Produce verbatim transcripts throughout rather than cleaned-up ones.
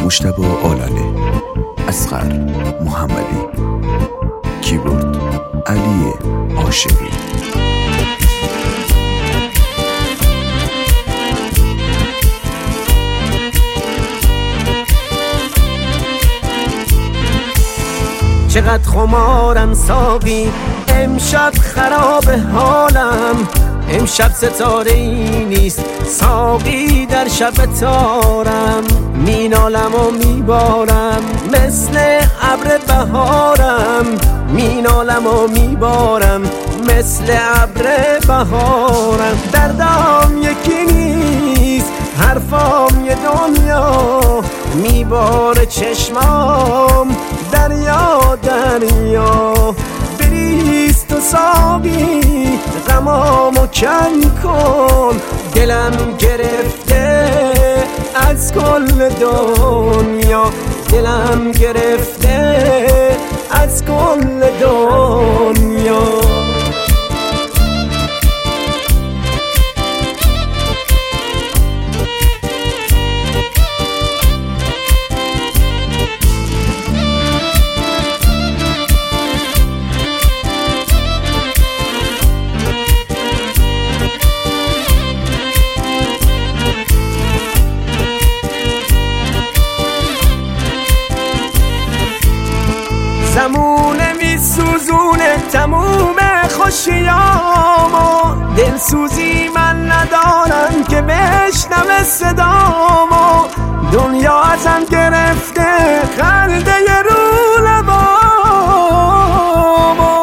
مجتبی آلنه، اصغر محمدی، کیبورد علی عاشقی. چقدر خمارم ساقی، امشب خراب حالم، امشب ستاره ای نیست ساقی در شب تارم، مینالم و میبارم مثل ابر بهارم، مینالم و میبارم مثل ابر بهارم. دردم یکی نیست حرفام یه دنیا، میباره چشمام دریا دریا. بریز تو ساقی غمامو کم کن، دلم گرفته از کل دنیا، دلم گرفته از کل دنیا. زمونه می سوزونه تموم خوشیامو، دلسوزی من ندارم که بشنوه صدامو، دنیا ازم گرفته خنده رو لبامو.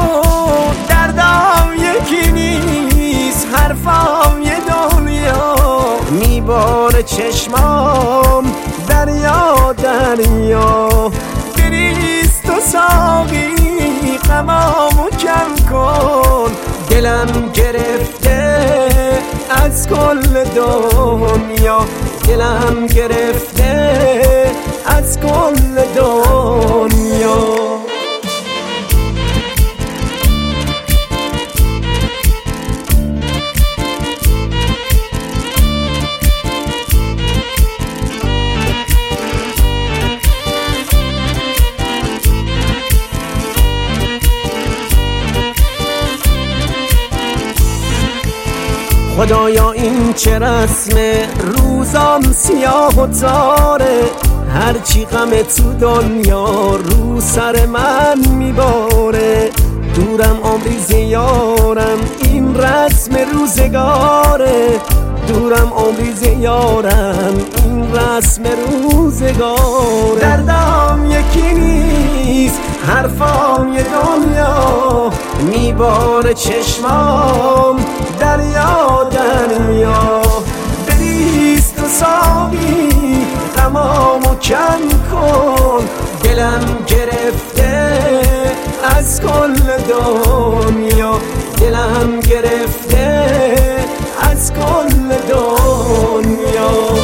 دردم یکی نیست حرفام یه دنیا، میباره چشمام دریا دریا. بریز تو ساقی غمامو کم کن، دلم گرفته از کل دنیا، دلم گرفته از کل دنیا. خدایا این چه رسمه، روزام سیاه و تاره، هرچی غم تو دنیا رو سر من میباره. دورم عمری زیارم این رسم روزگاره، دورم عمری زیارم این رسم روزگاره. دردم یکی نیست حرفام یه دنیا، میباره چشمام دریا دریا. بریز تو ساقی غمامو کم کن، دلم گرفته از کل دنیا، دلم گرفته از کل دنیا.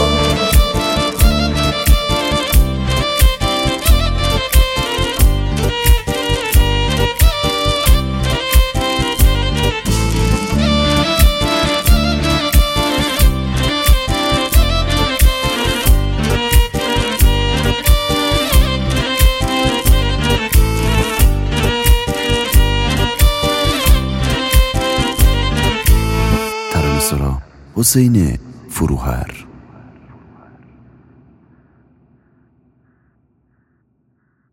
حسین فروهر.